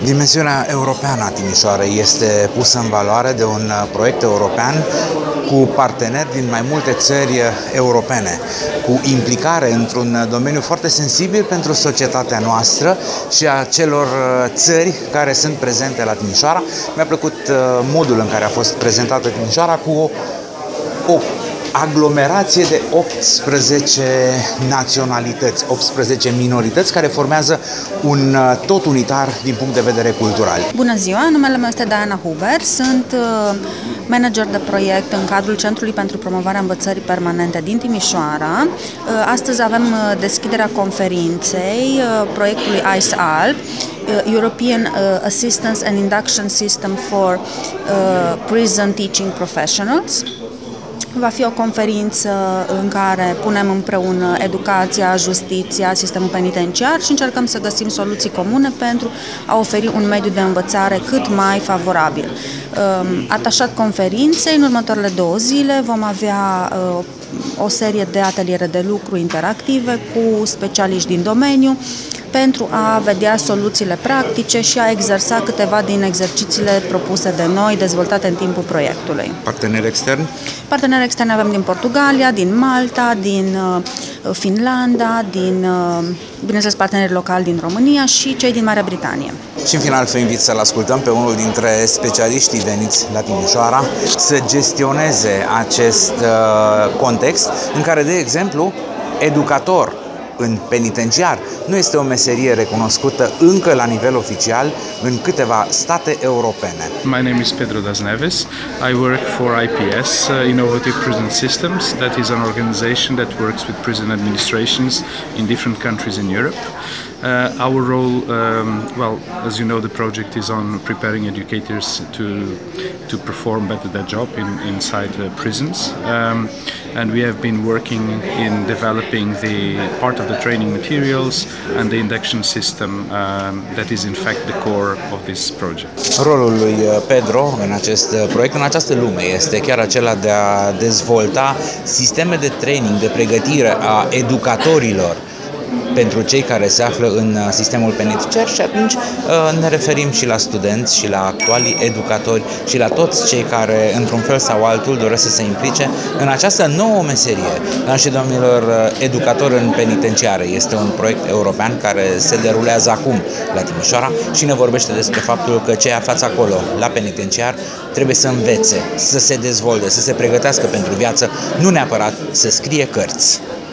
Dimensiunea europeană a Timișoarei este pusă în valoare de un proiect european cu parteneri din mai multe țări europene, cu implicare într-un domeniu foarte sensibil pentru societatea noastră și a celor țări care sunt prezente la Timișoara. Mi-a plăcut modul în care a fost prezentată Timișoara cu o aglomerație de 18 naționalități, 18 minorități care formează un tot unitar din punct de vedere cultural. Bună ziua, numele meu este Diana Huber, sunt manager de proiect în cadrul Centrului pentru Promovarea Învățării Permanente din Timișoara. Astăzi avem deschiderea conferinței proiectului ICE-ALB, European Assistance and Induction System for Prison Teaching Professionals. Va fi o conferință în care punem împreună educația, justiția, sistemul penitenciar și încercăm să găsim soluții comune pentru a oferi un mediu de învățare cât mai favorabil. Atașat conferinței, în următoarele 2 zile vom avea o serie de ateliere de lucru interactive cu specialiști din domeniu pentru a vedea soluțiile practice și a exersa câteva din exercițiile propuse de noi, dezvoltate în timpul proiectului. Parteneri externi? Parteneri externi avem din Portugalia, din Malta, din Finlanda, bineînțeles, parteneri locali din România și cei din Marea Britanie. Și în final vă invit să-l ascultăm pe unul dintre specialiștii veniți la Timișoara să gestioneze acest context în care, de exemplu, educator în penitenciar nu este o meserie recunoscută încă la nivel oficial în câteva state europene. My name is Pedro Das Neves. I work for IPS, Innovative Prison Systems. That is an organization that works with prison administrations in different countries in Europe. Our role, well, as you know, the project is on preparing educators to perform better their job inside prisons, and we have been working in developing the part of the training materials and the induction system that is in fact the core of this project. Rolul lui Pedro în acest proiect, în această lume, este chiar acela de a dezvolta sisteme de training, de pregătire a educatorilor pentru cei care se află în sistemul penitenciar și atunci ne referim și la studenți și la actualii educatori și la toți cei care, într-un fel sau altul, doresc să se implice în această nouă meserie. Doamnelor și domnilor, educatori în penitenciare este un proiect european care se derulează acum la Timișoara și ne vorbește despre faptul că cei aflați acolo, la penitenciar, trebuie să învețe, să se dezvolte, să se pregătească pentru viață, nu neapărat să scrie cărți.